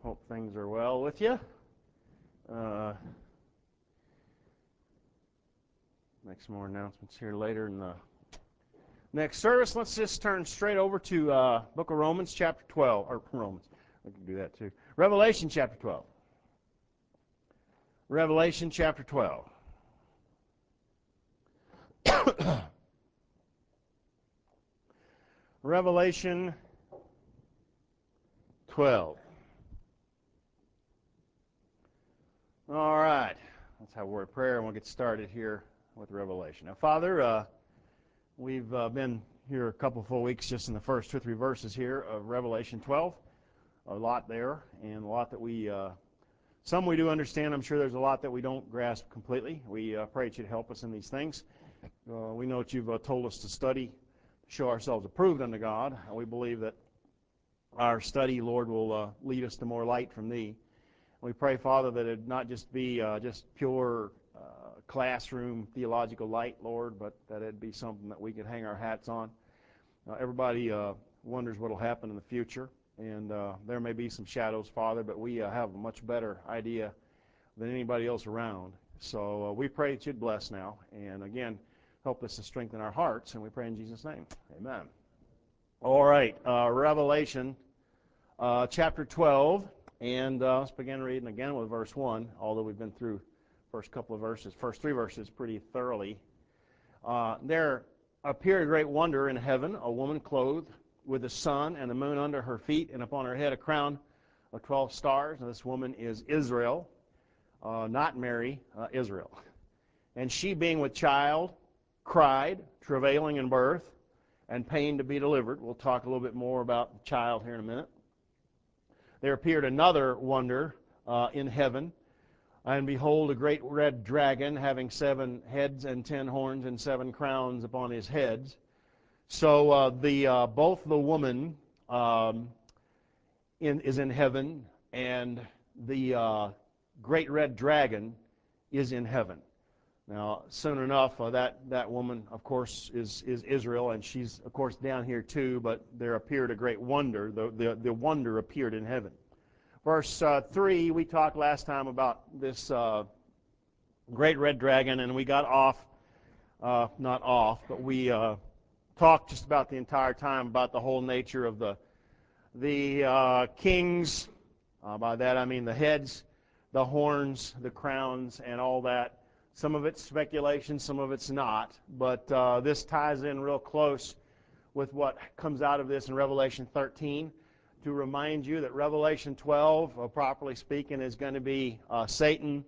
Hope things are well with you. Make some more announcements here later in the next service. Let's just turn straight over to book of Romans chapter 12. Or Romans. We can do that too. Revelation chapter 12. Revelation chapter 12. Revelation 12. All right. Let's have a word of prayer and we'll get started here with Revelation. Now, Father, we've been here a couple full weeks just in the first 2 or 3 verses here of Revelation 12. A lot there, and a lot that some we do understand. I'm sure there's a lot that we don't grasp completely. We pray that you'd help us in these things. We know that you've told us to study, to show ourselves approved unto God. And we believe that our study, Lord, will lead us to more light from Thee. We pray, Father, that it not just be just pure classroom theological light, Lord, but that it be something that we could hang our hats on. Everybody wonders what will happen in the future, and there may be some shadows, Father, but we have a much better idea than anybody else around. So we pray that you'd bless now, and again, help us to strengthen our hearts, and we pray in Jesus' name. Amen. All right, Revelation chapter 12, and let's begin reading again with verse 1, although we've been through first 3 verses pretty thoroughly. There appeared a great wonder in heaven, a woman clothed with the sun and the moon under her feet, and upon her head a crown of 12 stars. And this woman is Israel, not Mary, Israel. And she, being with child, cried, travailing in birth, and pain to be delivered. We'll talk a little bit more about the child here in a minute. There appeared another wonder in heaven. And behold, a great red dragon, having 7 heads and 10 horns and 7 crowns upon his heads. So both the woman is in heaven, and the great red dragon is in heaven. Now, soon enough, that woman, of course, is Israel, and she's, of course, down here too. But there appeared a great wonder. The wonder appeared in heaven. Verse 3, we talked last time about this great red dragon, and we got not off, but we talked just about the entire time about the whole nature of the kings. By that I mean the heads, the horns, the crowns, and all that. Some of it's speculation, some of it's not, but this ties in real close with what comes out of this in Revelation 13. To remind you that Revelation 12, properly speaking, is going to be Satan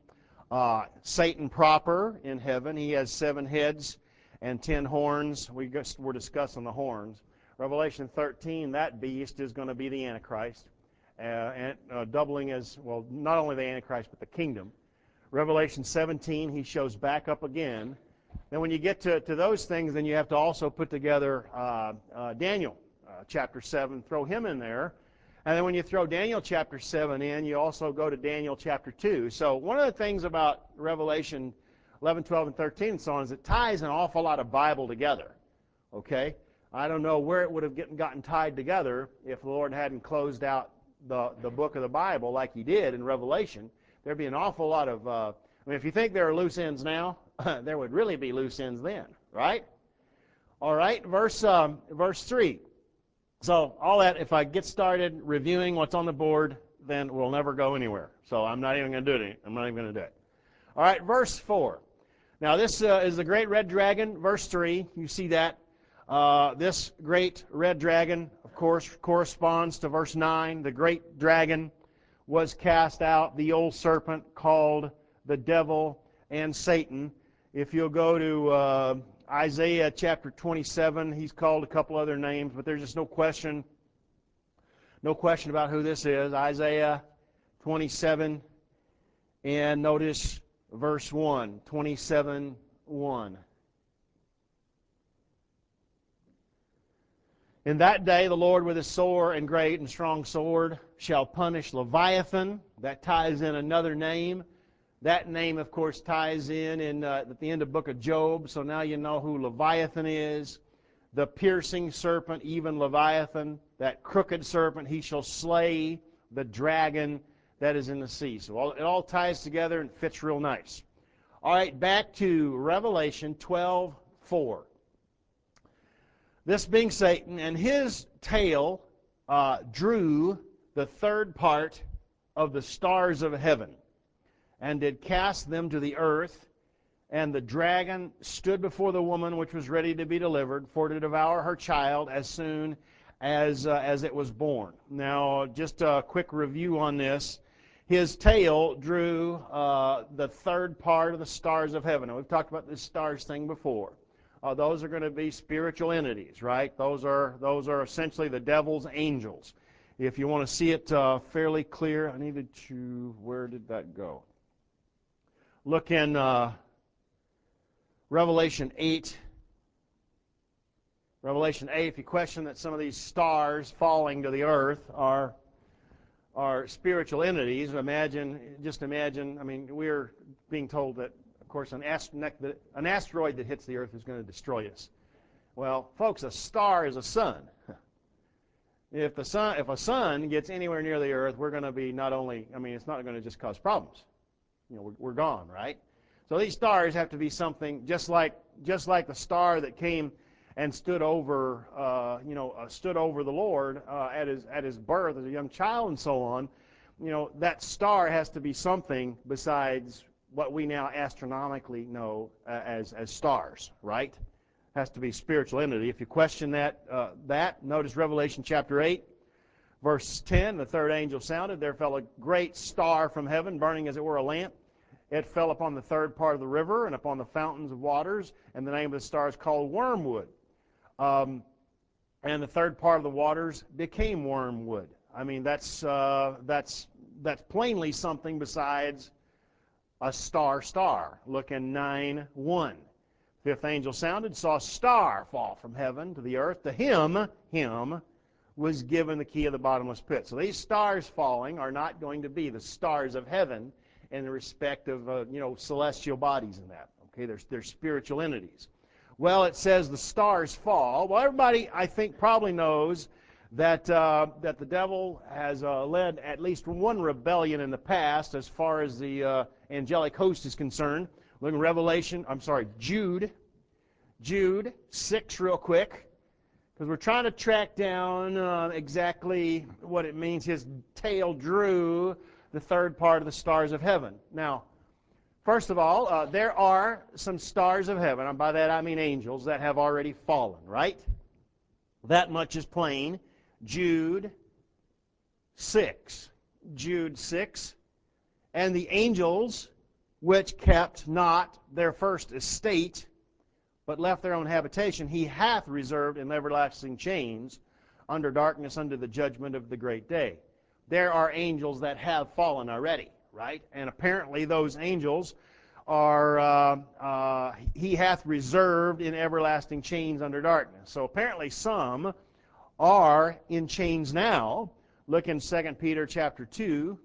proper in heaven. He has 7 heads and 10 horns. We're discussing the horns. Revelation 13, that beast is going to be the Antichrist, and doubling as, well, not only the Antichrist, but the kingdom. Revelation 17, he shows back up again. Then when you get to those things, then you have to also put together Daniel chapter 7, throw him in there. And then when you throw Daniel chapter 7 in, you also go to Daniel chapter 2. So one of the things about Revelation 11, 12, and 13 and so on is it ties an awful lot of Bible together. Okay? I don't know where it would have gotten tied together if the Lord hadn't closed out the book of the Bible like he did in Revelation. There'd be an awful lot of, if you think there are loose ends now, there would really be loose ends then, right? All right, verse 3. So all that, if I get started reviewing what's on the board, then we'll never go anywhere. So I'm not even going to do it. I'm not even going to do it. All right, verse 4. Now this is the great red dragon. Verse 3, you see that. This great red dragon, of course, corresponds to verse 9. The great dragon was cast out, the old serpent called the devil and Satan. If you'll go to Isaiah chapter 27, he's called a couple other names, but there's just no question about who this is. Isaiah 27, and notice verse 1, 27:1. In that day the Lord with his sore and great and strong sword shall punish Leviathan. That ties in another name. That name, of course, ties in at the end of the book of Job, so now you know who Leviathan is. The piercing serpent, even Leviathan, that crooked serpent, he shall slay the dragon that is in the sea. So it all ties together and fits real nice. All right, back to Revelation 12:4. This being Satan, and his tail drew the third part of the stars of heaven, and did cast them to the earth. And the dragon stood before the woman which was ready to be delivered, for to devour her child as soon as it was born. Now, just a quick review on this. His tail drew the third part of the stars of heaven. Now, we've talked about this stars thing before. Those are going to be spiritual entities, right? Those are essentially the devil's angels. If you want to see it fairly clear, I needed to, where did that go? Look in Revelation 8. Revelation 8, if you question that some of these stars falling to the earth are spiritual entities, just imagine, I mean, we're being told that, of course, an asteroid that hits the earth is going to destroy us. Well, folks, a star is a sun. If a sun gets anywhere near the earth, we're going to be not only, I mean, it's not going to just cause problems. You know, we're gone, right? So these stars have to be something just like the star that came and stood over the Lord at his birth as a young child and so on. You know, that star has to be something besides what we now astronomically know as stars, right? Has to be a spiritual entity. If you question that, notice Revelation chapter 8, verse 10. The third angel sounded. There fell a great star from heaven, burning as it were a lamp. It fell upon the third part of the river and upon the fountains of waters, and the name of the star is called Wormwood. And the third part of the waters became wormwood. I mean, that's plainly something besides a star. Look in 9:1. Fifth angel sounded, saw a star fall from heaven to the earth. To him was given the key of the bottomless pit. So these stars falling are not going to be the stars of heaven in the respect of celestial bodies and that. Okay, they're spiritual entities. Well, it says the stars fall. Well, everybody, I think, probably knows that the devil has led at least one rebellion in the past as far as the angelic host is concerned. Look in Jude 6 real quick, because we're trying to track down exactly what it means. His tail drew the third part of the stars of heaven. Now, first of all, there are some stars of heaven, and by that I mean angels, that have already fallen, right? That much is plain. Jude 6. And the angels which kept not their first estate, but left their own habitation, he hath reserved in everlasting chains under darkness unto the judgment of the great day. There are angels that have fallen already, right? And apparently those angels are, he hath reserved in everlasting chains under darkness. So apparently some are in chains now. Look in 2 Peter chapter 2.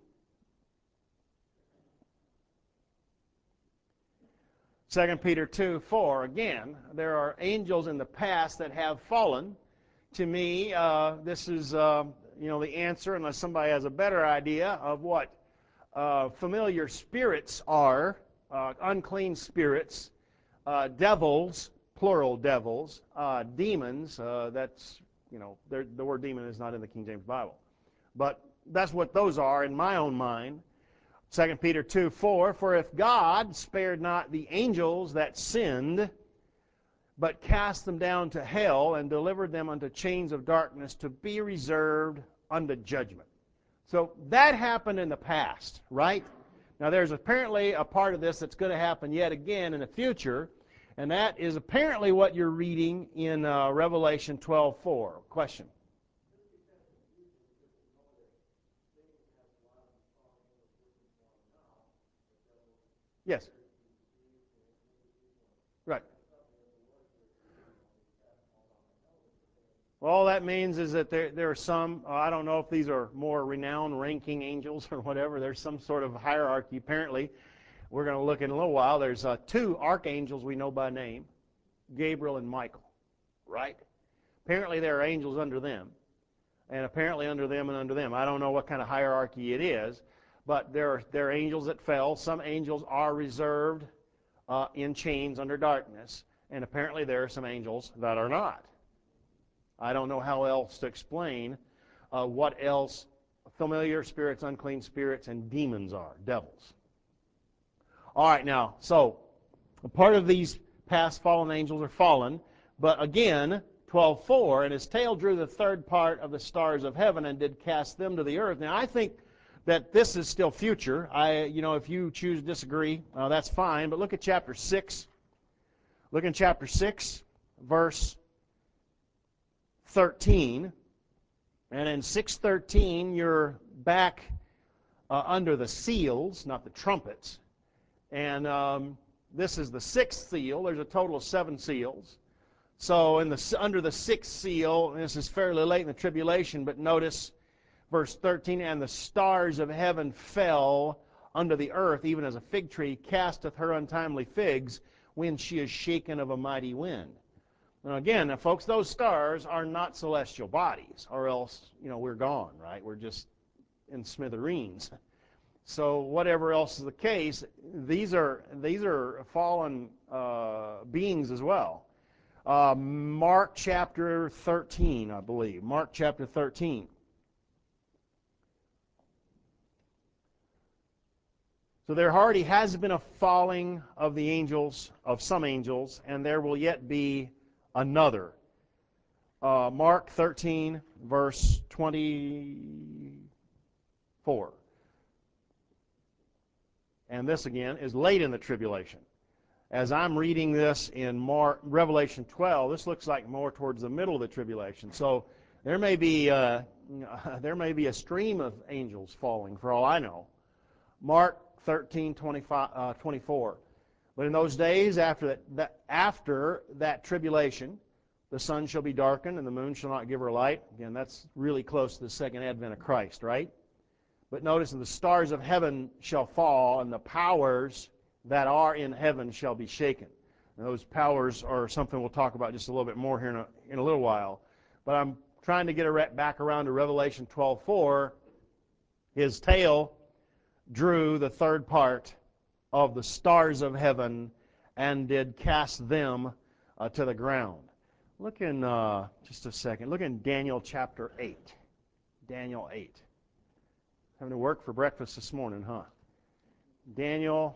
2 Peter 2:4. Again, there are angels in the past that have fallen. To me, this is the answer, unless somebody has a better idea of what familiar spirits are, unclean spirits, devils, plural devils, demons. That's, the word demon is not in the King James Bible. But that's what those are in my own mind. 2 Peter 2:4, for if God spared not the angels that sinned, but cast them down to hell and delivered them unto chains of darkness to be reserved unto judgment. So that happened in the past, right? Now there's apparently a part of this that's going to happen yet again in the future, and that is apparently what you're reading in Revelation 12:4. Question? Yes. Right. Well, all that means is that there are some, I don't know if these are more renowned ranking angels or whatever. There's some sort of hierarchy apparently. We're going to look in a little while. There's two archangels we know by name, Gabriel and Michael, right? Apparently there are angels under them. and apparently under them and under them. I don't know what kind of hierarchy it is, but there are angels that fell. Some angels are reserved in chains under darkness, and apparently there are some angels that are not. I don't know how else to explain what else familiar spirits, unclean spirits, and demons are, devils. All right, now, so a part of these past fallen angels are fallen, but again, 12:4, and his tail drew the third part of the stars of heaven and did cast them to the earth. Now, I think that this is still future. If you choose to disagree, that's fine, but look at chapter 6. Look in chapter 6, verse 13, and in 6:13, you're back under the seals, not the trumpets, and this is the sixth seal. There's a total of 7 seals. So under the sixth seal, and this is fairly late in the tribulation, but notice verse 13, and the stars of heaven fell under the earth, even as a fig tree casteth her untimely figs when she is shaken of a mighty wind. Now again, folks, those stars are not celestial bodies, or else, we're gone, right? We're just in smithereens. So whatever else is the case, these are fallen beings as well. Mark chapter 13, I believe. Mark chapter 13. So there already has been a falling of the angels, of some angels, and there will yet be another. Mark 13, verse 24. And this again is late in the tribulation. As I'm reading this in Revelation 12, this looks like more towards the middle of the tribulation. So there may be a stream of angels falling, for all I know. Mark 13, 24. But in those days after that tribulation, the sun shall be darkened and the moon shall not give her light. Again, that's really close to the second advent of Christ, right? But notice, the stars of heaven shall fall, and the powers that are in heaven shall be shaken. And those powers are something we'll talk about just a little bit more here in a little while. But I'm trying to get back around to Revelation 12:4. His tail drew the third part of the stars of heaven and did cast them to the ground. Look in just a second. Look in Daniel chapter 8. Daniel 8. Having to work for breakfast this morning, huh? Daniel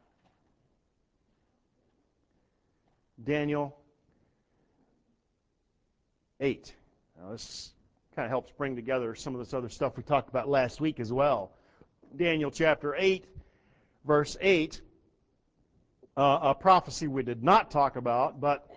8. Now this kind of helps bring together some of this other stuff we talked about last week as well. Daniel chapter 8, verse 8, a prophecy we did not talk about, but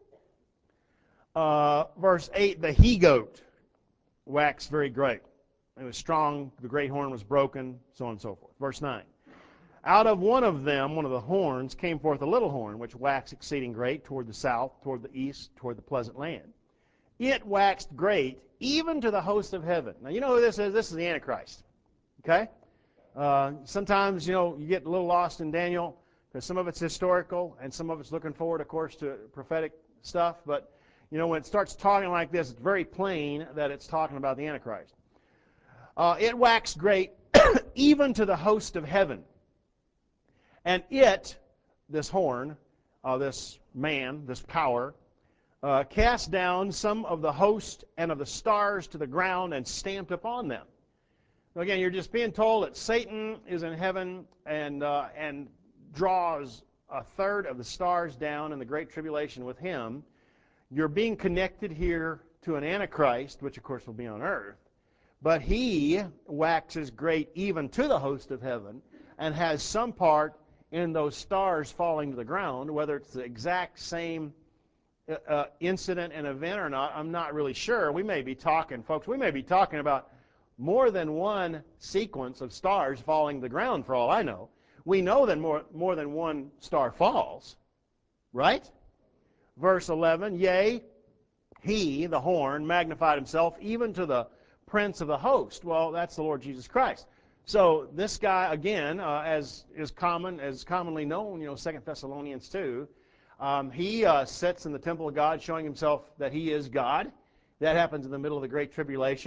verse 8, the he-goat waxed very great. It was strong, the great horn was broken, so on and so forth. Verse 9, out of one of them, one of the horns, came forth a little horn, which waxed exceeding great toward the south, toward the east, toward the pleasant land. It waxed great, even to the host of heaven. Now, you know who this is? This is the Antichrist. Okay? Sometimes, you get a little lost in Daniel, because some of it's historical, and some of it's looking forward, of course, to prophetic stuff. But, when it starts talking like this, it's very plain that it's talking about the Antichrist. It waxed great, even to the host of heaven. And it, this horn, this man, this power, cast down some of the host and of the stars to the ground and stamped upon them. Again, you're just being told that Satan is in heaven and draws a third of the stars down in the Great Tribulation with him. You're being connected here to an Antichrist, which of course will be on earth. But he waxes great even to the host of heaven and has some part in those stars falling to the ground. Whether it's the exact same incident and event or not, I'm not really sure. We may be talking, folks, about more than one sequence of stars falling to the ground, for all I know. We know that more than one star falls, right? Verse 11, yea, he, the horn, magnified himself even to the prince of the host. Well, that's the Lord Jesus Christ. So this guy, again, as is commonly known, 2 Thessalonians 2, he sits in the temple of God showing himself that he is God. That happens in the middle of the Great Tribulation.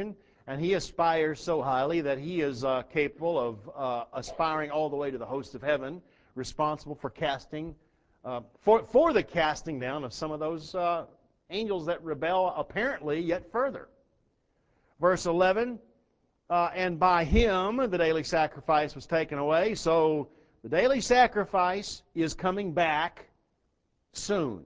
And he aspires so highly that he is capable of aspiring all the way to the host of heaven, responsible for casting, for the casting down of some of those angels that rebel apparently yet further. Verse 11, and by him the daily sacrifice was taken away. So the daily sacrifice is coming back soon.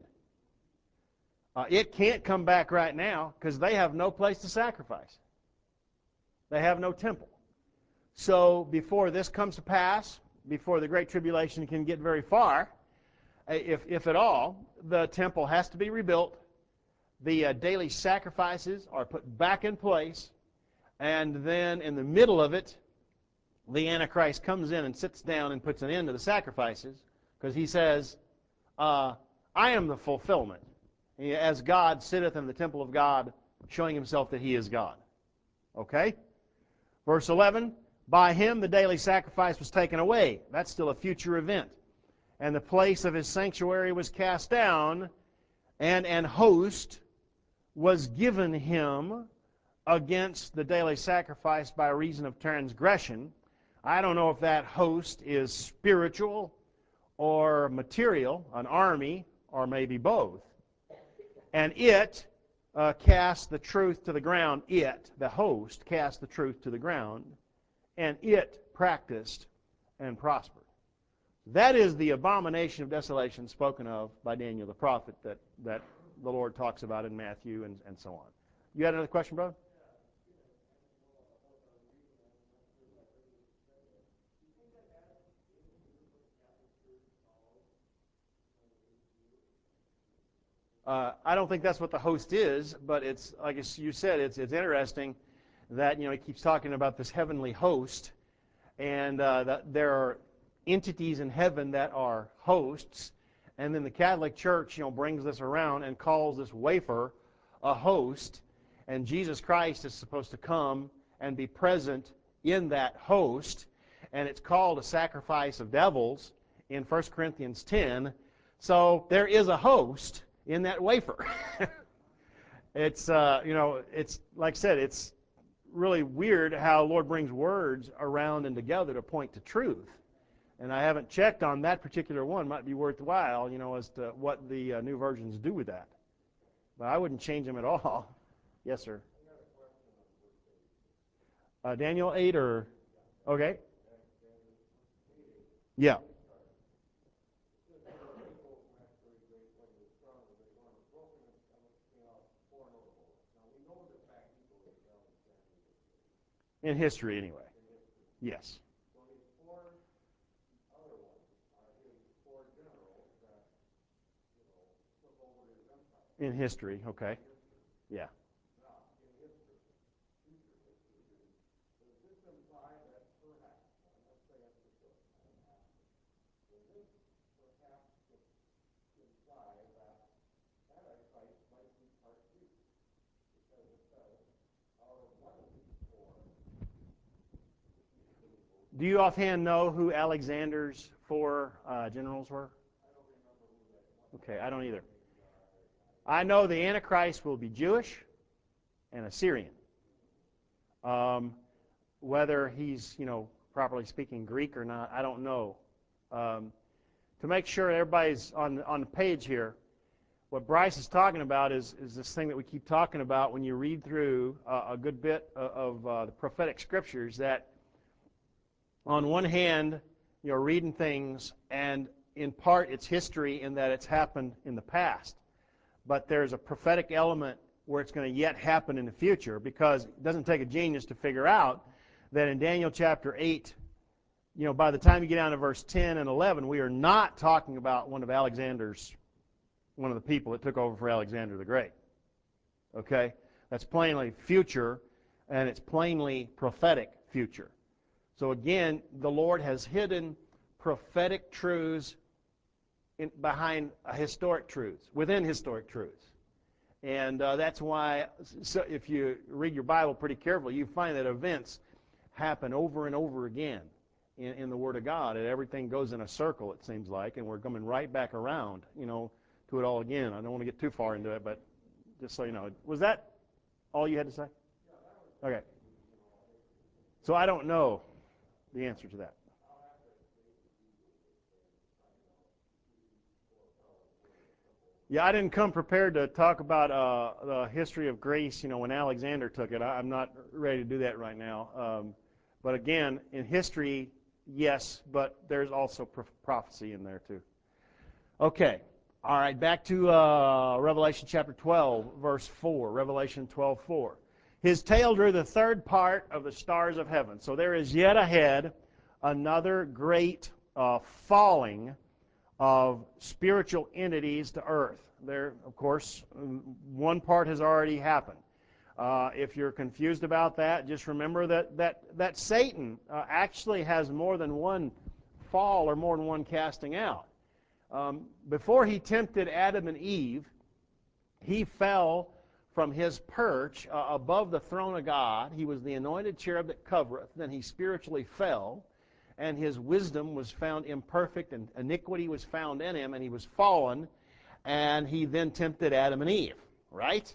It can't come back right now because they have no place to sacrifice. They have no temple. So before this comes to pass, before the Great Tribulation can get very far, if at all, the temple has to be rebuilt. The daily sacrifices are put back in place. And then in the middle of it, the Antichrist comes in and sits down and puts an end to the sacrifices because he says, I am the fulfillment. As God sitteth in the temple of God, showing himself that he is God. Okay? Verse 11, by him the daily sacrifice was taken away. That's still a future event. And the place of his sanctuary was cast down, and an host was given him against the daily sacrifice by reason of transgression. I don't know if that host is spiritual or material, an army, or maybe both. And it cast the truth to the ground. It, the host, cast the truth to the ground, and it practiced and prospered. That is the abomination of desolation spoken of by Daniel the prophet that the Lord talks about in Matthew and so on. You had another question, brother? I don't think that's what the host is, but it's like you said, it's interesting that he keeps talking about this heavenly host, and that there are entities in heaven that are hosts, and then the Catholic Church brings this around and calls this wafer a host, and Jesus Christ is supposed to come and be present in that host, and it's called a sacrifice of devils in 1 Corinthians 10. So there is a host in that wafer. It's it's like I said, it's really weird how the Lord brings words around and together to point to truth. And I haven't checked on that particular one. Might be worthwhile, as to what the new versions do with that. But I wouldn't change them at all. Yes, sir. Daniel 8 or okay. Yeah. In history, anyway. Yes. In history, okay. Yeah. Do you offhand know who Alexander's four generals were? Okay, I don't either. I know the Antichrist will be Jewish and Assyrian. Whether he's, properly speaking Greek or not, I don't know. To make sure everybody's on the page here, what Bryce is talking about is this thing that we keep talking about when you read through a good bit of the prophetic scriptures, that on one hand, you're reading things, and in part it's history in that it's happened in the past. But there's a prophetic element where it's going to yet happen in the future, because it doesn't take a genius to figure out that in Daniel chapter 8, by the time you get down to verse 10 and 11, we are not talking about one of the people that took over for Alexander the Great. Okay? That's plainly future, and it's plainly prophetic future. So again, the Lord has hidden prophetic truths behind historic truths, within historic truths. And that's why, so if you read your Bible pretty carefully, you find that events happen over and over again in the Word of God, and everything goes in a circle, it seems like, and we're coming right back around, to it all again. I don't want to get too far into it, but just so you know. Was that all you had to say? Okay. So I don't know the answer to that. Yeah, I didn't come prepared to talk about the history of grace, when Alexander took it. I'm not ready to do that right now. But again, in history, yes, but there's also prophecy in there too. Okay, all right, back to Revelation chapter 12, verse 4. Revelation 12:4. His tail drew the third part of the stars of heaven. So there is yet ahead another great falling of spiritual entities to earth. There, of course, one part has already happened. If you're confused about that, just remember that Satan actually has more than one fall or more than one casting out. Before he tempted Adam and Eve, he fell from his perch above the throne of God. He was the anointed cherub that covereth. Then he spiritually fell, and his wisdom was found imperfect, and iniquity was found in him, and he was fallen, and he then tempted Adam and Eve, right?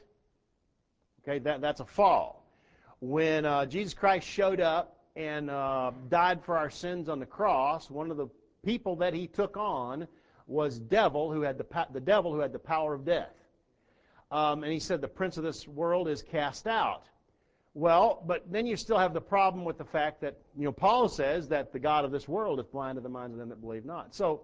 Okay, that's a fall. When Jesus Christ showed up and died for our sins on the cross, one of the people that he took on was the devil who had the power of death. And he said, the prince of this world is cast out. Well, but then you still have the problem with the fact that, Paul says that the God of this world is blind to the minds of them that believe not. So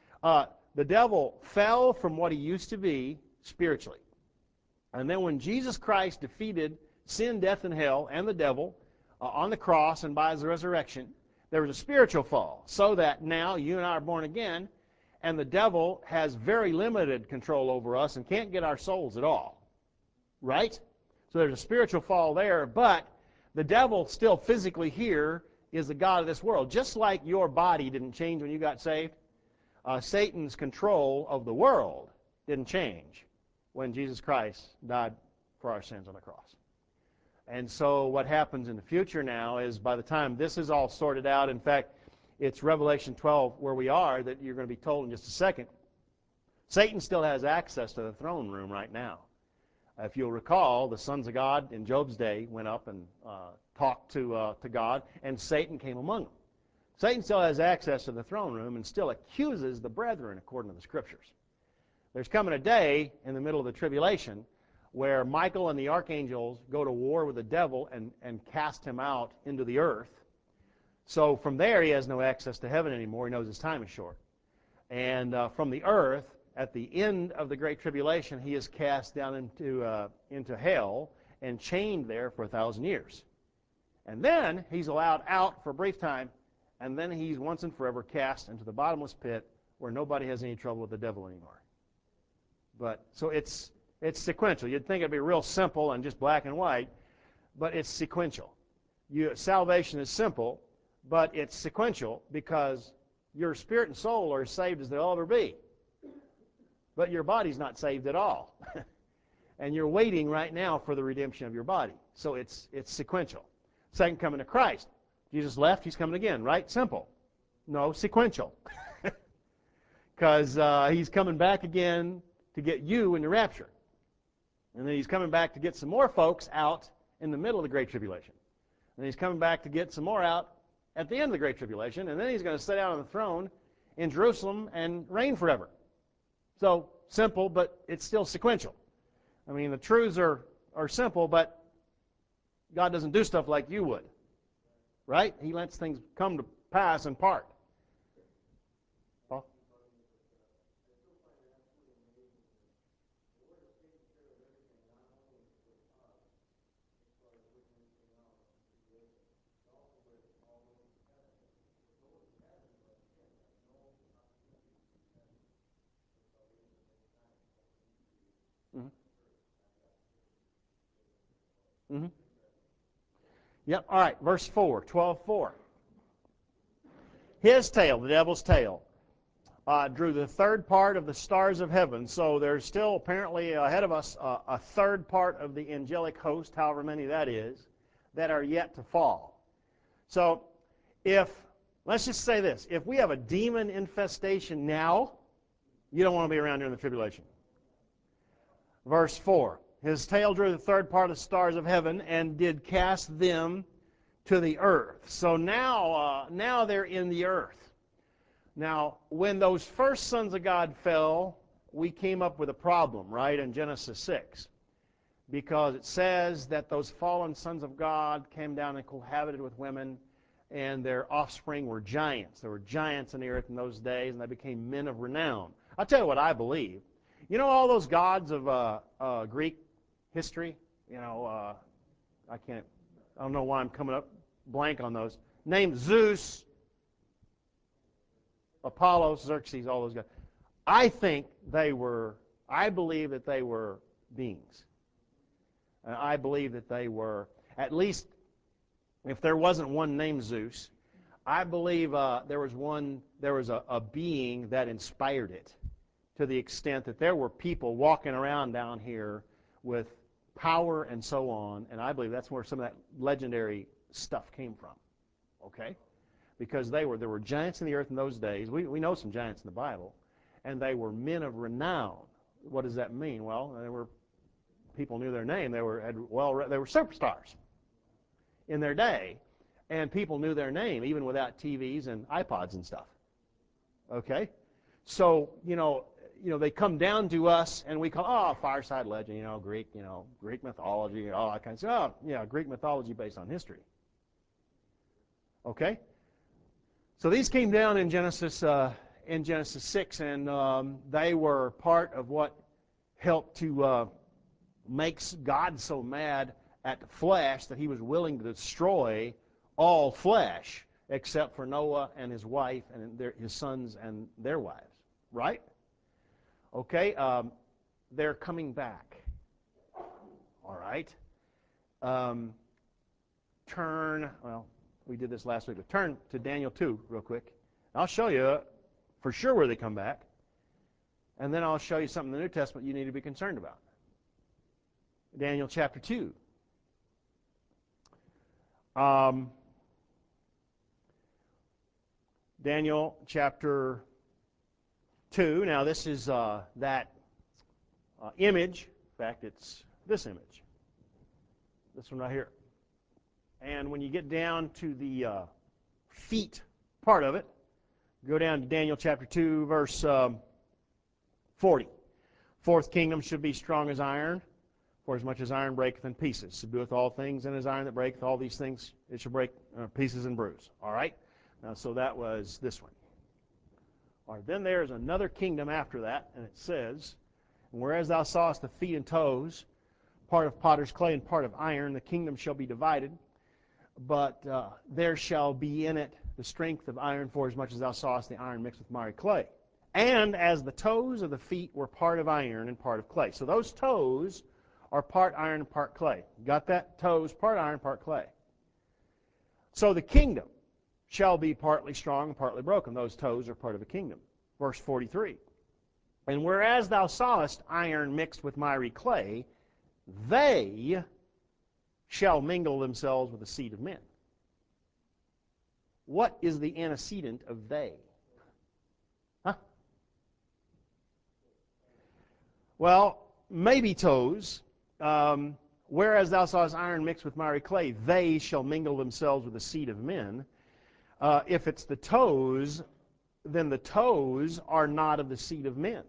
the devil fell from what he used to be spiritually. And then when Jesus Christ defeated sin, death, and hell, and the devil on the cross and by his resurrection, there was a spiritual fall, so that now you and I are born again, and the devil has very limited control over us and can't get our souls at all. Right? So there's a spiritual fall there, but the devil still physically here is the god of this world. Just like your body didn't change when you got saved, Satan's control of the world didn't change when Jesus Christ died for our sins on the cross. And so what happens in the future now is by the time this is all sorted out, in fact, it's Revelation 12 where we are that you're going to be told in just a second, Satan still has access to the throne room right now. If you'll recall, the sons of God in Job's day went up and talked to God, and Satan came among them. Satan still has access to the throne room and still accuses the brethren according to the Scriptures. There's coming a day in the middle of the tribulation where Michael and the archangels go to war with the devil and cast him out into the earth. So from there he has no access to heaven anymore. He knows his time is short. And from the earth, at the end of the Great Tribulation, he is cast down into hell and chained there for 1,000 years. And then he's allowed out for a brief time, and then he's once and forever cast into the bottomless pit where nobody has any trouble with the devil anymore. But so it's sequential. You'd think it'd be real simple and just black and white, but it's sequential. Salvation is simple, but it's sequential because your spirit and soul are as saved as they'll ever be. But your body's not saved at all. And you're waiting right now for the redemption of your body. So it's sequential. Second coming of Christ. Jesus left, he's coming again, right? Simple. No, sequential. Because he's coming back again to get you in the rapture. And then he's coming back to get some more folks out in the middle of the Great Tribulation. And he's coming back to get some more out at the end of the Great Tribulation. And then he's going to sit down on the throne in Jerusalem and reign forever. So, simple, but it's still sequential. I mean, the truths are simple, but God doesn't do stuff like you would. Right? He lets things come to pass in part. Paul? Mm-hmm. Mm-hmm. Yep. All right. Verse 4, 12:4. His tail, the devil's tail, drew the third part of the stars of heaven. So there's still apparently ahead of us a third part of the angelic host, however many that is, that are yet to fall. So let's just say this, if we have a demon infestation now, you don't want to be around during the tribulation. Verse 4, his tail drew the third part of the stars of heaven and did cast them to the earth. So now they're in the earth. Now, when those first sons of God fell, we came up with a problem, right, in Genesis 6. Because it says that those fallen sons of God came down and cohabited with women, and their offspring were giants. There were giants in the earth in those days, and they became men of renown. I'll tell you what I believe. You know all those gods of Greek history? You know, I don't know why I'm coming up blank on those. Named Zeus, Apollo, Xerxes, all those guys. I believe that they were beings. I believe that they were, at least if there wasn't one named Zeus, I believe there was a being that inspired it, to the extent that there were people walking around down here with power and so on, and I believe that's where some of that legendary stuff came from. Okay? Because there were giants in the earth in those days. We know some giants in the Bible, and they were men of renown. What does that mean? Well, people knew their name. They were superstars in their day, and people knew their name even without TVs and iPods and stuff. Okay, so they come down to us, and we call fireside legend, Greek mythology, all that kind of stuff. Greek mythology based on history. Okay, so these came down in Genesis 6, and they were part of what helped to makes God so mad at the flesh that he was willing to destroy all flesh except for Noah and his wife and his sons and their wives. Right? Okay, they're coming back. All right. We did this last week, but turn to Daniel 2 real quick. I'll show you for sure where they come back, and then I'll show you something in the New Testament you need to be concerned about. Daniel chapter 2. Daniel chapter 2. Now this is that image. In fact, it's this image. This one right here. And when you get down to the feet part of it, go down to Daniel chapter 2, verse 40. Fourth kingdom should be strong as iron. For as much as iron breaketh in pieces, subdueth all things, and as iron that breaketh all these things, it shall break pieces and bruise. All right? Now, so that was this one. All right, then there is another kingdom after that, and it says, and whereas thou sawest the feet and toes, part of potter's clay and part of iron, the kingdom shall be divided, but there shall be in it the strength of iron, for as much as thou sawest the iron mixed with miry clay. And as the toes of the feet were part of iron and part of clay. So those toes are part iron and part clay. Got that? Toes, part iron, part clay. So the kingdom shall be partly strong and partly broken. Those toes are part of a kingdom. Verse 43. And whereas thou sawest iron mixed with miry clay, they shall mingle themselves with the seed of men. What is the antecedent of they? Huh? Well, maybe toes. Whereas thou sawest iron mixed with miry clay, they shall mingle themselves with the seed of men. If it's the toes, then the toes are not of the seed of men.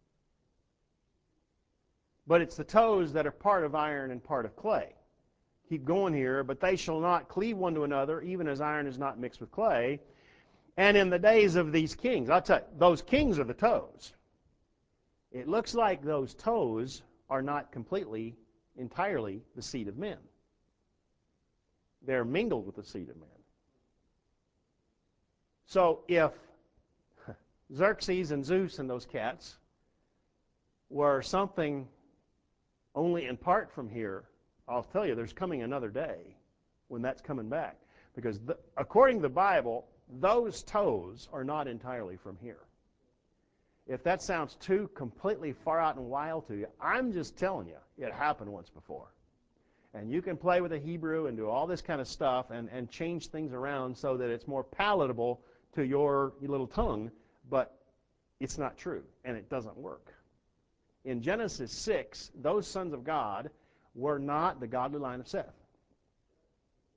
But it's the toes that are part of iron and part of clay. Keep going here. But they shall not cleave one to another, even as iron is not mixed with clay. And in the days of these kings, I'll tell you, those kings are the toes. It looks like those toes are not completely, entirely the seed of men. They're mingled with the seed of men. So if Xerxes and Zeus and those cats were something only in part from here, I'll tell you there's coming another day when that's coming back. Because according to the Bible, those toes are not entirely from here. If that sounds too completely far out and wild to you, I'm just telling you, it happened once before. And you can play with the Hebrew and do all this kind of stuff and change things around so that it's more palatable to your little tongue, but it's not true, and it doesn't work. In Genesis 6, those sons of God were not the godly line of Seth.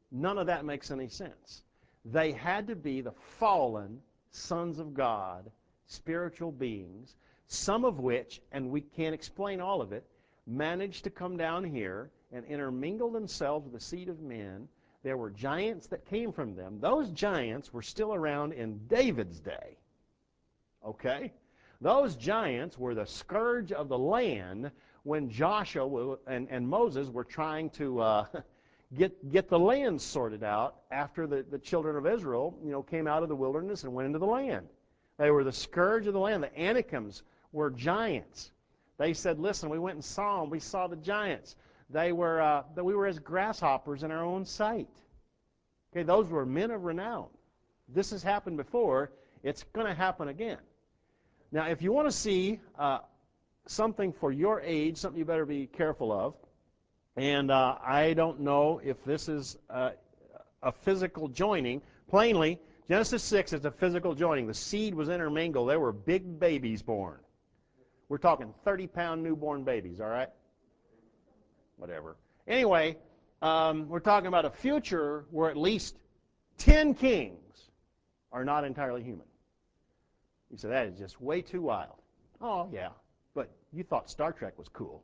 None of that makes any sense. They had to be the fallen sons of God, spiritual beings, some of which, and we can't explain all of it, managed to come down here and intermingle themselves with the seed of men. There were giants that came from them. Those giants were still around in David's day. Okay? Those giants were the scourge of the land when Joshua and Moses were trying to get the land sorted out after the children of Israel, came out of the wilderness and went into the land. They were the scourge of the land. The Anakims were giants. They said, listen, we went and saw them. We saw the giants. They were that we were as grasshoppers in our own sight. Okay, those were men of renown. This has happened before. It's going to happen again. Now, if you want to see something for your age, something you better be careful of, and I don't know if this is a physical joining. Plainly, Genesis 6 is a physical joining. The seed was intermingled. There were big babies born. We're talking 30-pound newborn babies, all right? Whatever. Anyway, we're talking about a future where at least 10 kings are not entirely human. You say, that is just way too wild. Oh, yeah, but you thought Star Trek was cool.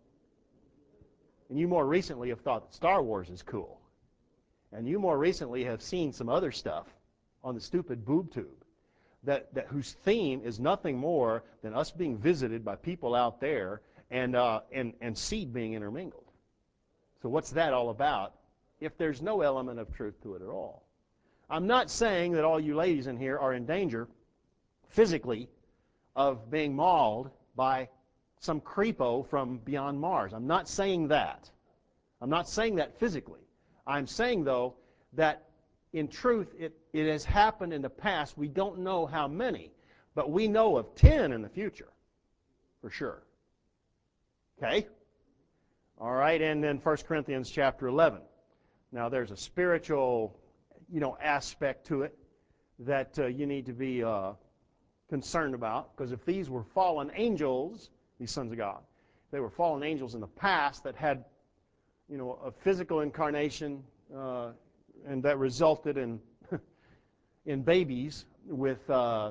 And you more recently have thought that Star Wars is cool. And you more recently have seen some other stuff on the stupid boob tube that whose theme is nothing more than us being visited by people out there and seed being intermingled. So what's that all about if there's no element of truth to it at all? I'm not saying that all you ladies in here are in danger physically of being mauled by some creepo from beyond Mars. I'm not saying that. I'm not saying that physically. I'm saying, though, that in truth it has happened in the past. We don't know how many, but we know of 10 in the future, for sure. Okay? All right, and then 1 Corinthians chapter 11. Now, there's a spiritual, aspect to it that you need to be concerned about, because if these were fallen angels, these sons of God, they were fallen angels in the past that had, a physical incarnation, and that resulted in in babies with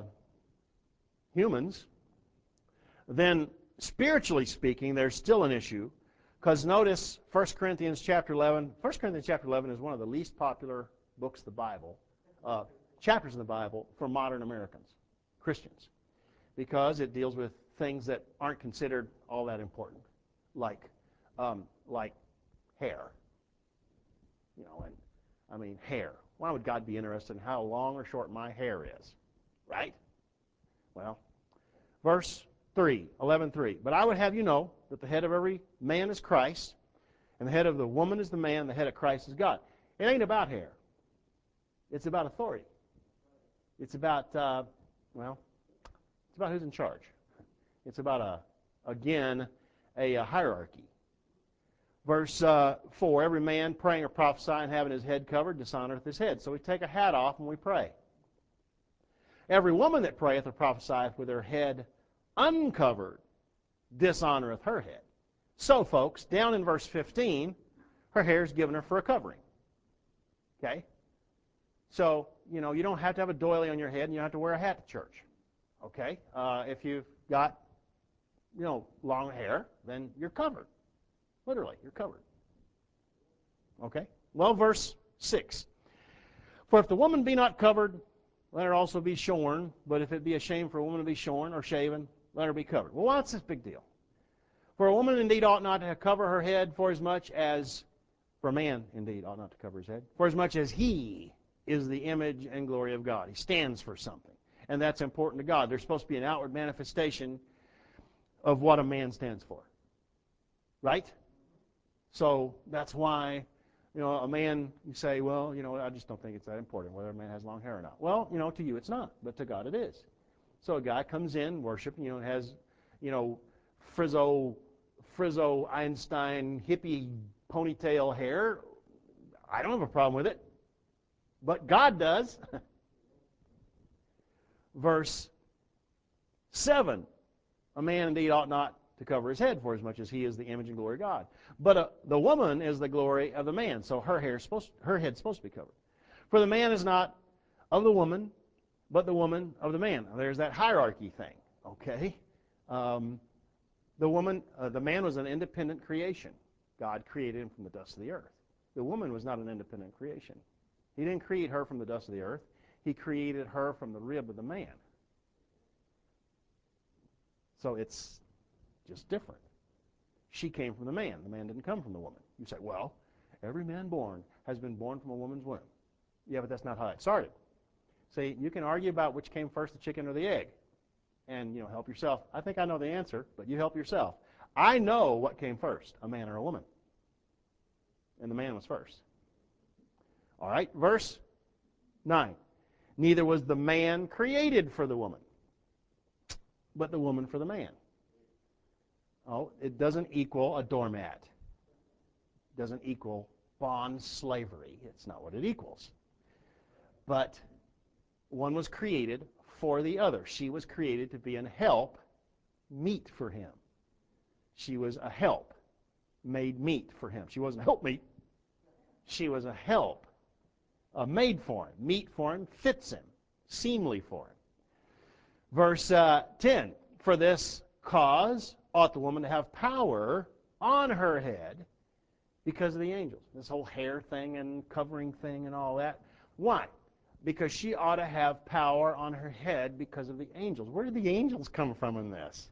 humans, then spiritually speaking, there's still an issue. Because notice 1 Corinthians chapter 11. 1 Corinthians chapter 11 is one of the least popular books of the Bible, chapters in the Bible for modern Americans, Christians, because it deals with things that aren't considered all that important, like hair. Hair. Why would God be interested in how long or short my hair is? Right? Well, verse 11:3. But I would have you know that the head of every man is Christ, and the head of the woman is the man, and the head of Christ is God. It ain't about hair. It's about authority. It's about, it's about who's in charge. It's about, a hierarchy. Verse 4, every man praying or prophesying and having his head covered dishonoreth his head. So we take a hat off when we pray. Every woman that prayeth or prophesieth with her head uncovered dishonoreth her head. So, folks, down in verse 15, her hair is given her for a covering. Okay? So, you don't have to have a doily on your head and you don't have to wear a hat to church. Okay? If you've got, long hair, then you're covered. Literally, you're covered. Okay? Well, verse 6. For if the woman be not covered, let her also be shorn. But if it be a shame for a woman to be shorn or shaven, let her be covered. Well, what's this big deal? For a woman indeed ought not to cover her head, for a man indeed ought not to cover his head, for as much as he is the image and glory of God. He stands for something. And that's important to God. There's supposed to be an outward manifestation of what a man stands for. Right? So that's why, a man, you say, well, I just don't think it's that important whether a man has long hair or not. Well, to you it's not, but to God it is. So a guy comes in, worshiping, has, Frizzo Einstein hippie ponytail hair. I don't have a problem with it, but God does. Verse 7, a man indeed ought not to cover his head, for as much as he is the image and glory of God. But the woman is the glory of the man, so her head's supposed to be covered. For the man is not of the woman, but the woman of the man. Now, there's that hierarchy thing, okay? The man was an independent creation. God created him from the dust of the earth. The woman was not an independent creation. He didn't create her from the dust of the earth. He created her from the rib of the man. So it's just different. She came from the man. The man didn't come from the woman. You say, well, every man born has been born from a woman's womb. Yeah, but that's not how it started. See, you can argue about which came first, the chicken or the egg, and help yourself. I think I know the answer, but you help yourself. I know what came first, a man or a woman, and the man was first. All right, verse 9. Neither was the man created for the woman, but the woman for the man. Oh, it doesn't equal a doormat. It doesn't equal bond slavery. It's not what it equals. But one was created for the other. She was created to be an help, meet for him. She was a help, made meet for him. She wasn't a helpmeet. She was a help, made for him, meet for him, fits him, seemly for him. Verse 10, for this cause ought the woman to have power on her head because of the angels. This whole hair thing and covering thing and all that. Why? Because she ought to have power on her head because of the angels. Where did the angels come from in this?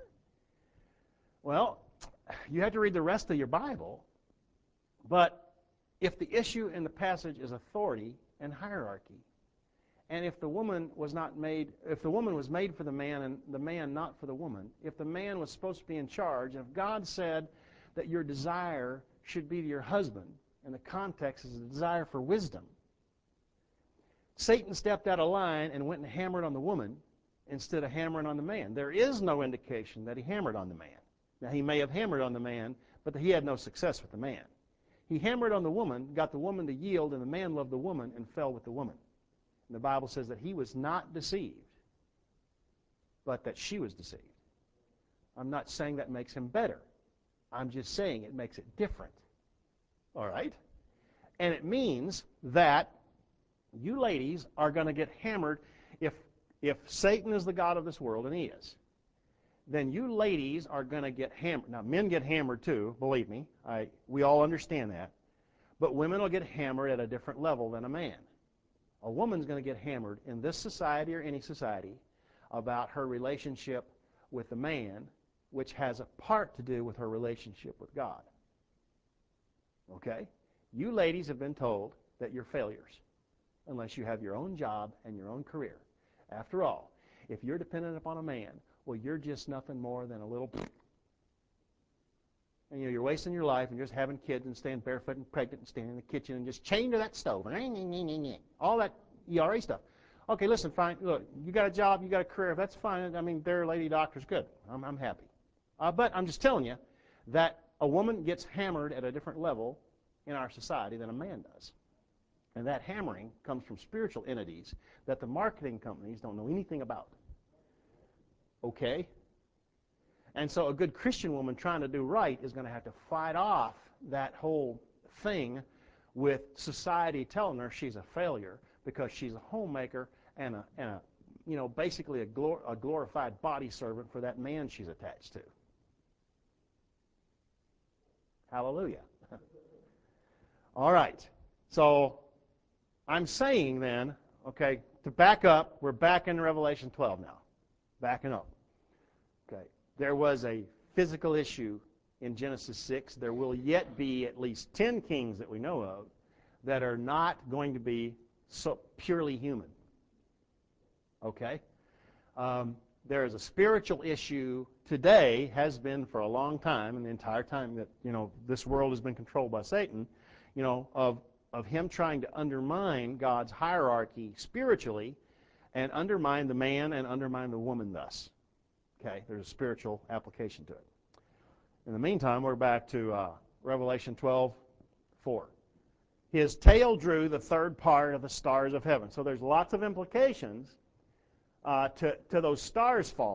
Well, you have to read the rest of your Bible, but if the issue in the passage is authority and hierarchy, and if the woman was made for the man and the man not for the woman, if the man was supposed to be in charge, and if God said that your desire should be to your husband, and the context is a desire for wisdom, Satan stepped out of line and went and hammered on the woman instead of hammering on the man. There is no indication that he hammered on the man. Now, he may have hammered on the man, but he had no success with the man. He hammered on the woman, got the woman to yield, and the man loved the woman and fell with the woman. And the Bible says that he was not deceived, but that she was deceived. I'm not saying that makes him better. I'm just saying it makes it different. All right? And it means that you ladies are going to get hammered. If Satan is the god of this world, and he is, then you ladies are going to get hammered. Now, men get hammered too, believe me. We all understand that. But women will get hammered at a different level than a man. A woman's going to get hammered in this society or any society about her relationship with the man, which has a part to do with her relationship with God. Okay? You ladies have been told that you're failures unless you have your own job and your own career. After all, if you're dependent upon a man, well, you're just nothing more than a little... And you're wasting your life and you're just having kids and staying barefoot and pregnant and standing in the kitchen and just chained to that stove and all that ERA stuff. Okay, listen, fine. Look, you got a job, you got a career. That's fine. I mean, their lady doctor's good. I'm happy. But I'm just telling you that a woman gets hammered at a different level in our society than a man does. And that hammering comes from spiritual entities that the marketing companies don't know anything about. Okay? And so a good Christian woman trying to do right is going to have to fight off that whole thing with society telling her she's a failure because she's a homemaker and basically a glorified body servant for that man she's attached to. Hallelujah. All right. So I'm saying then, okay, to back up, we're back in Revelation 12 now. Backing up. Okay. There was a physical issue in Genesis 6. There will yet be at least 10 kings that we know of that are not going to be so purely human. Okay? There is a spiritual issue today, has been for a long time, and the entire time that this world has been controlled by Satan, of him trying to undermine God's hierarchy spiritually and undermine the man and undermine the woman thus. Okay, there's a spiritual application to it. In the meantime, we're back to Revelation 12:4. His tail drew the third part of the stars of heaven. So there's lots of implications to those stars falling.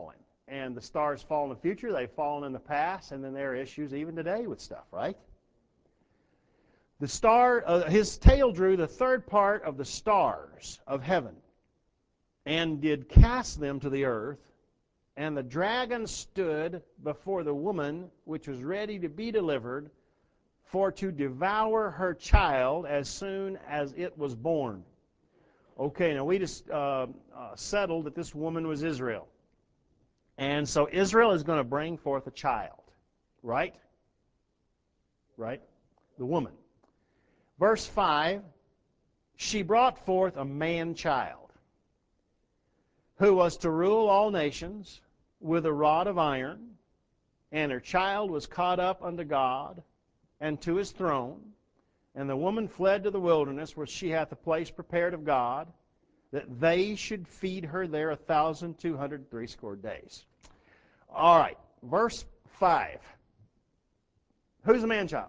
and the stars fall in the future, they've fallen in the past, and then there are issues even today with stuff, right? The star, his tail drew the third part of the stars of heaven, and did cast them to the earth. And the dragon stood before the woman which was ready to be delivered, for to devour her child as soon as it was born. Okay, now we just settled that this woman was Israel. And so Israel is going to bring forth a child, right? Right? The woman. Verse 5, she brought forth a man-child, who was to rule all nations with a rod of iron, and her child was caught up unto God and to his throne. And the woman fled to the wilderness, where she hath a place prepared of God, that they should feed her there 1,260 days. All right, verse 5. Who's the man-child?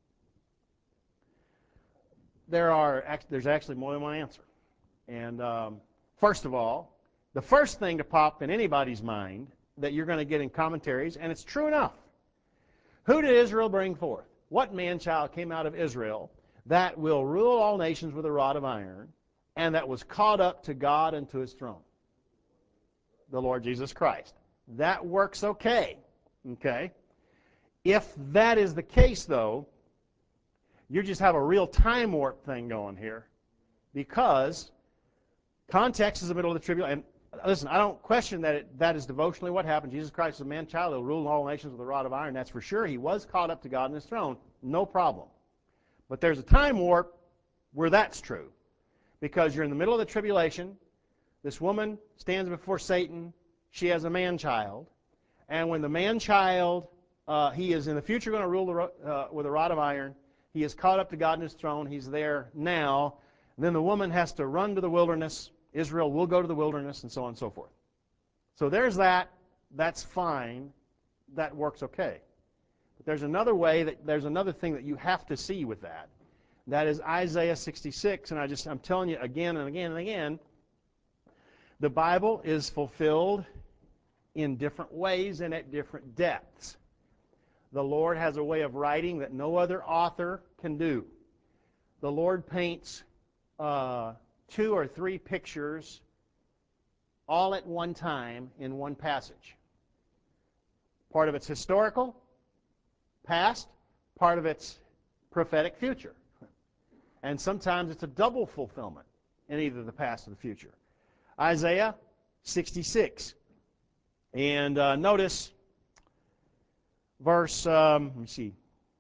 There's actually more than one answer. And first of all, the first thing to pop in anybody's mind that you're going to get in commentaries, and it's true enough. Who did Israel bring forth? What man-child came out of Israel that will rule all nations with a rod of iron, and that was caught up to God and to his throne? The Lord Jesus Christ. That works okay. Okay? If that is the case, though, you just have a real time warp thing going here, because context is the middle of the tribulation. And listen, I don't question that is devotionally what happened. Jesus Christ is a man-child. He'll rule all nations with a rod of iron. That's for sure. He was caught up to God and his throne. No problem. But there's a time warp where that's true, because you're in the middle of the tribulation. This woman stands before Satan. She has a man-child. And when the man-child, he is in the future going to rule with a rod of iron. He is caught up to God in his throne. He's there now. And then the woman has to run to the wilderness. Israel will go to the wilderness, and so on and so forth. So there's that. That's fine. That works okay. But there's another way, there's another thing that you have to see with that. That is Isaiah 66. And I'm telling you again and again and again, the Bible is fulfilled in different ways and at different depths. The Lord has a way of writing that no other author can do. The Lord paints 2 or 3 pictures all at one time in one passage. Part of it's historical, past, part of it's prophetic future. And sometimes it's a double fulfillment in either the past or the future. Isaiah 66. And notice verse, let me see,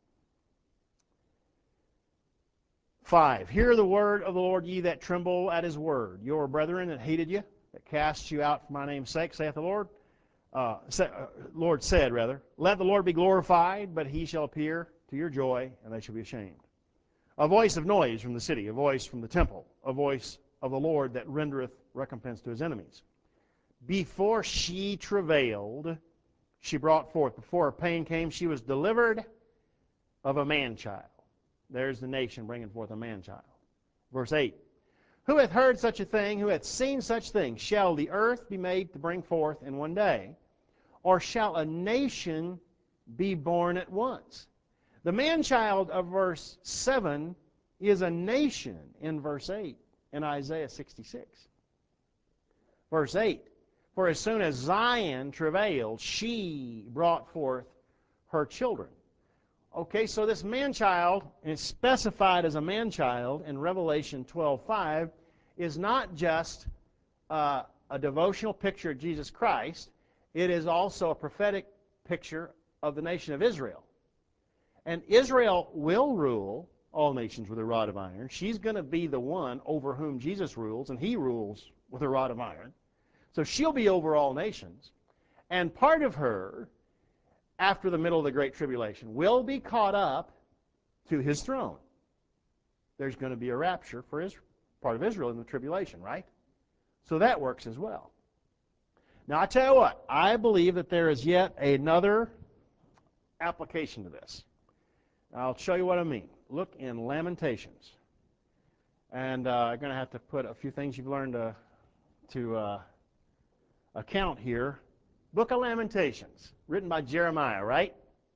5. Hear the word of the Lord, ye that tremble at his word. Your brethren that hated you, that cast you out for my name's sake, saith the Lord. Lord said, rather, let the Lord be glorified, but he shall appear to your joy, and they shall be ashamed. A voice of noise from the city, a voice from the temple, a voice of the Lord that rendereth recompense to his enemies. Before she travailed, she brought forth. Before her pain came, she was delivered of a man-child. There's the nation bringing forth a man-child. Verse 8. Who hath heard such a thing? Who hath seen such things? Shall the earth be made to bring forth in one day? Or shall a nation be born at once? The man-child of verse 7 is a nation in verse 8 in Isaiah 66. Verse 8. For as soon as Zion travailed, she brought forth her children. Okay, so this man-child is specified as a man-child in Revelation 12:5 is not just a devotional picture of Jesus Christ. It is also a prophetic picture of the nation of Israel. And Israel will rule all nations with a rod of iron. She's going to be the one over whom Jesus rules, and he rules with a rod of iron. So she'll be over all nations. And part of her, after the middle of the Great Tribulation, will be caught up to his throne. There's going to be a rapture for Israel, part of Israel in the tribulation, right? So that works as well. Now, I tell you what, I believe that there is yet another application to this. I'll show you what I mean. Look in Lamentations. And I'm going to have to put a few things you've learned to account here. Book of Lamentations, written by Jeremiah, right?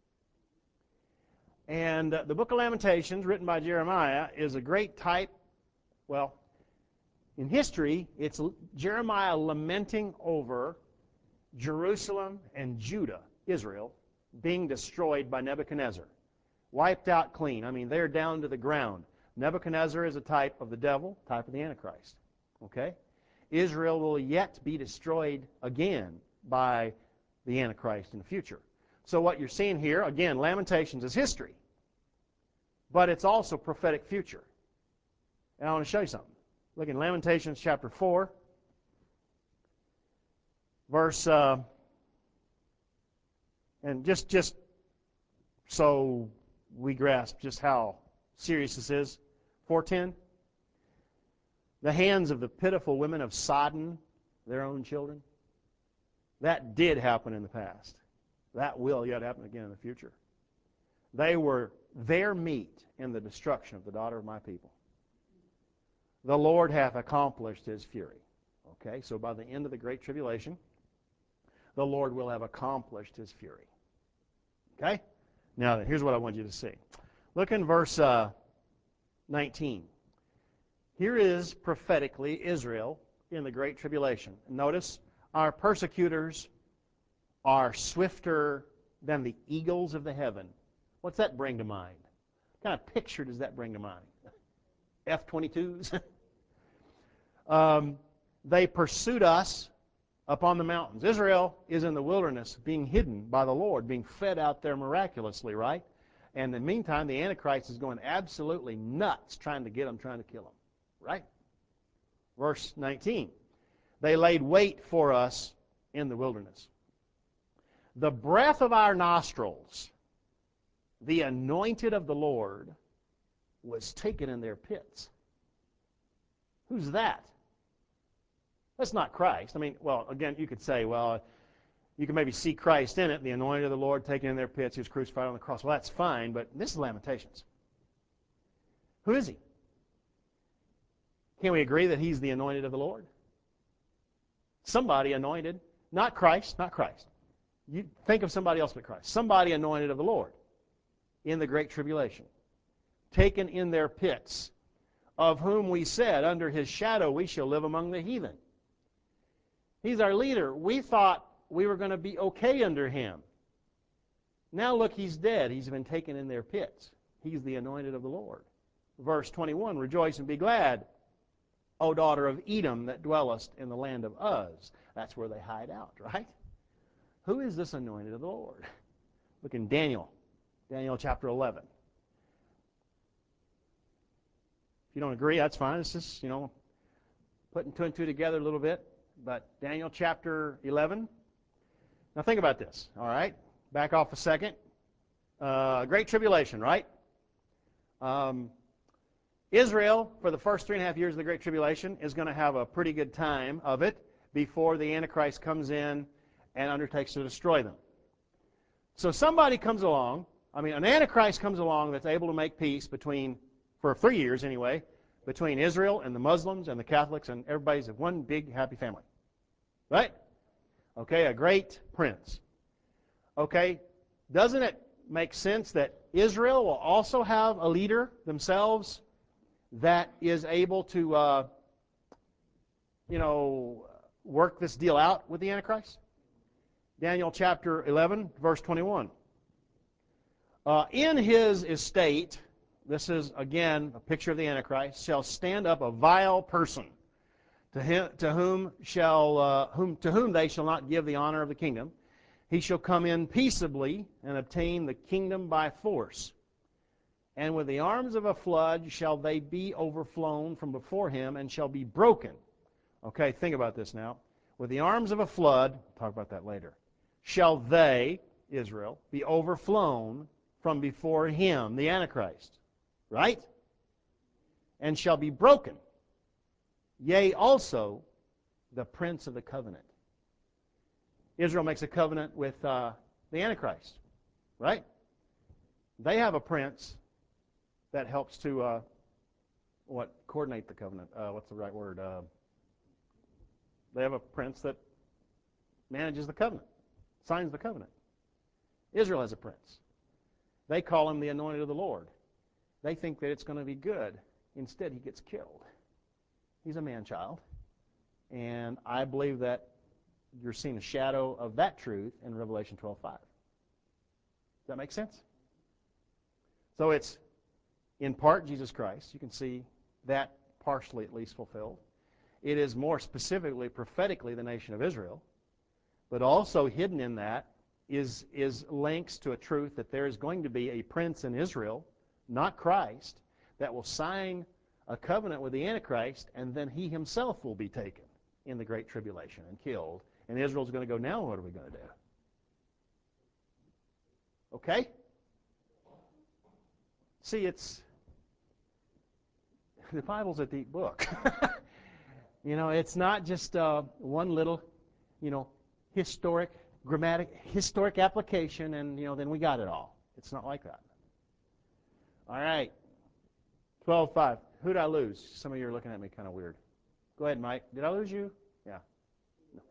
And the Book of Lamentations, written by Jeremiah, is a great type. Well, in history, it's Jeremiah lamenting over Jerusalem and Judah, Israel, being destroyed by Nebuchadnezzar. Wiped out clean. I mean, they're down to the ground. Nebuchadnezzar is a type of the devil, type of the Antichrist. Okay? Israel will yet be destroyed again by the Antichrist in the future. So what you're seeing here, again, Lamentations is history, but it's also prophetic future. And I want to show you something. Look in Lamentations chapter 4, verse, and just so we grasp just how serious this is, 4:10. The hands of the pitiful women of Sodom, their own children. That did happen in the past. That will yet happen again in the future. They were their meat in the destruction of the daughter of my people. The Lord hath accomplished his fury. Okay, so by the end of the Great Tribulation, the Lord will have accomplished his fury. Okay? Now then, here's what I want you to see. Look in verse 19. Here is prophetically Israel in the Great Tribulation. Notice, our persecutors are swifter than the eagles of the heaven. What's that bring to mind? What kind of picture does that bring to mind? F-22s? They pursued us upon the mountains. Israel is in the wilderness being hidden by the Lord, being fed out there miraculously, right? And in the meantime, the Antichrist is going absolutely nuts trying to get them, trying to kill them, right? Verse 19. They laid wait for us in the wilderness. The breath of our nostrils, the anointed of the Lord, was taken in their pits. Who's that? That's not Christ. I mean, well, again, you could say, well, you can maybe see Christ in it, the anointed of the Lord taken in their pits, he was crucified on the cross. Well, that's fine, but this is Lamentations. Who is he? Can we agree that he's the anointed of the Lord? Somebody anointed, not Christ, not Christ. You think of somebody else but Christ. Somebody anointed of the Lord in the Great Tribulation, taken in their pits, of whom we said, under his shadow we shall live among the heathen. He's our leader. We thought we were going to be okay under him. Now look, he's dead. He's been taken in their pits. He's the anointed of the Lord. Verse 21, rejoice and be glad, O daughter of Edom, that dwellest in the land of Uz. That's where they hide out, right? Who is this anointed of the Lord? Look in Daniel chapter 11. If you don't agree, that's fine. It's just, putting two and two together a little bit. But Daniel chapter 11. Now think about this, all right? Back off a second. Great Tribulation, right? Israel, for the first 3.5 years of the Great Tribulation, is going to have a pretty good time of it before the Antichrist comes in and undertakes to destroy them. So somebody comes along, an Antichrist comes along that's able to make peace between, for 3 years anyway, between Israel and the Muslims and the Catholics, and everybody's one big happy family. Right? Okay, a great prince. Okay, doesn't it make sense that Israel will also have a leader themselves that is able to, work this deal out with the Antichrist? Daniel chapter 11, verse 21. In his estate, this is again a picture of the Antichrist, shall stand up a vile person, to whom they shall not give the honor of the kingdom. He shall come in peaceably and obtain the kingdom by force. And with the arms of a flood shall they be overflown from before him, and shall be broken. Okay, think about this now. With the arms of a flood, we'll talk about that later, shall they, Israel, be overflown from before him, the Antichrist. Right? And shall be broken. Yea, also the prince of the covenant. Israel makes a covenant with the Antichrist. Right? They have a prince that helps to coordinate the covenant. What's the right word? They have a prince that manages the covenant. signs the covenant. Israel has a prince. They call him the anointed of the Lord. They think that it's going to be good. Instead, he gets killed. He's a man-child. And I believe that you're seeing a shadow of that truth in Revelation 12:5. Does that make sense? So it's, in part, Jesus Christ. You can see that partially at least fulfilled. It is more specifically, prophetically, the nation of Israel. But also hidden in that is links to a truth that there is going to be a prince in Israel, not Christ, that will sign a covenant with the Antichrist, and then he himself will be taken in the Great Tribulation and killed. And Israel's going to go, now what are we going to do? Okay? See, the Bible's a deep book. It's not just one little, historic application, and then we got it all. It's not like that. All right, 12:5. Who did I lose? Some of you are looking at me kind of weird. Go ahead, Mike. Did I lose you? Yeah. No.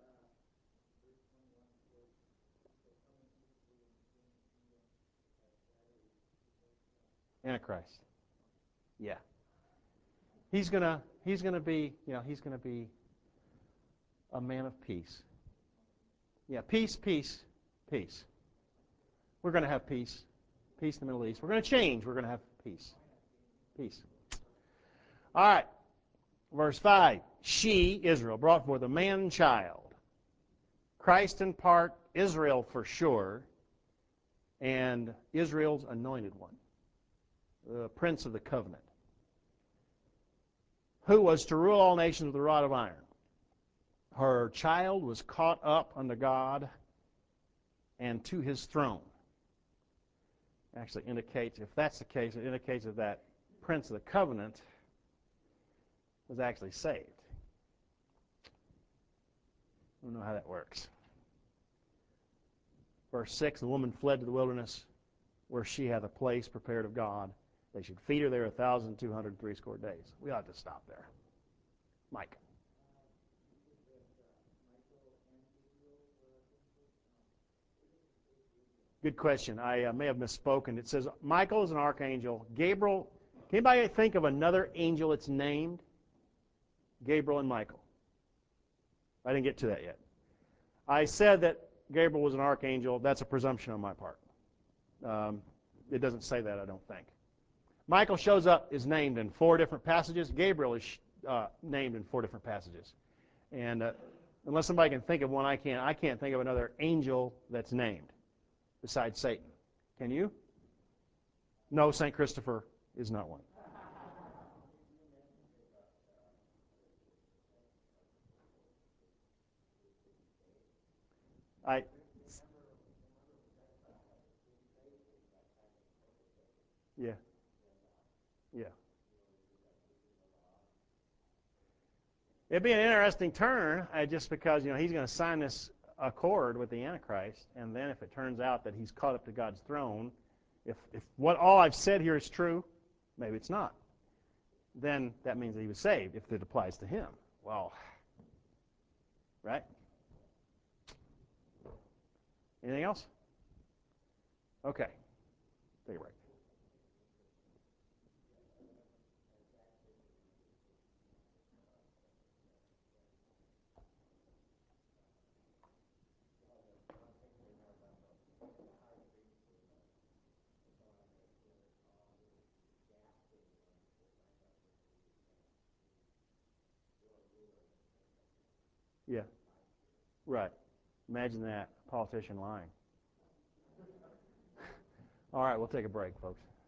Antichrist. Yeah. He's gonna be a man of peace. Yeah, peace. We're going to have peace. Peace in the Middle East. We're going to change. We're going to have peace. Peace. All right. Verse 5. She, Israel, brought forth a man-child. Christ in part, Israel for sure, and Israel's anointed one, the prince of the covenant, who was to rule all nations with a rod of iron. Her child was caught up unto God and to his throne. Actually indicates, if that's the case, it indicates that that prince of the covenant was actually saved. I don't know how that works. Verse 6, the woman fled to the wilderness where she hath a place prepared of God. They should feed her there 1,260 days. We ought to stop there. Mike. Good question. I may have misspoken. It says Michael is an archangel. Gabriel, can anybody think of another angel that's named? Gabriel and Michael. I didn't get to that yet. I said that Gabriel was an archangel. That's a presumption on my part. It doesn't say that, I don't think. Michael shows up, is named in 4 different passages. Gabriel is named in 4 different passages. And unless somebody can think of one, I can't think of another angel that's named besides Satan. Can you? No, St. Christopher is not one. Yeah. It'd be an interesting turn, just because he's going to sign this accord with the Antichrist, and then if it turns out that he's caught up to God's throne, if what all I've said here is true, maybe it's not, then that means that he was saved if it applies to him. Well, right? Anything else? Okay. Take a break. Yeah. Right. Imagine that, a politician lying. All right, we'll take a break, folks.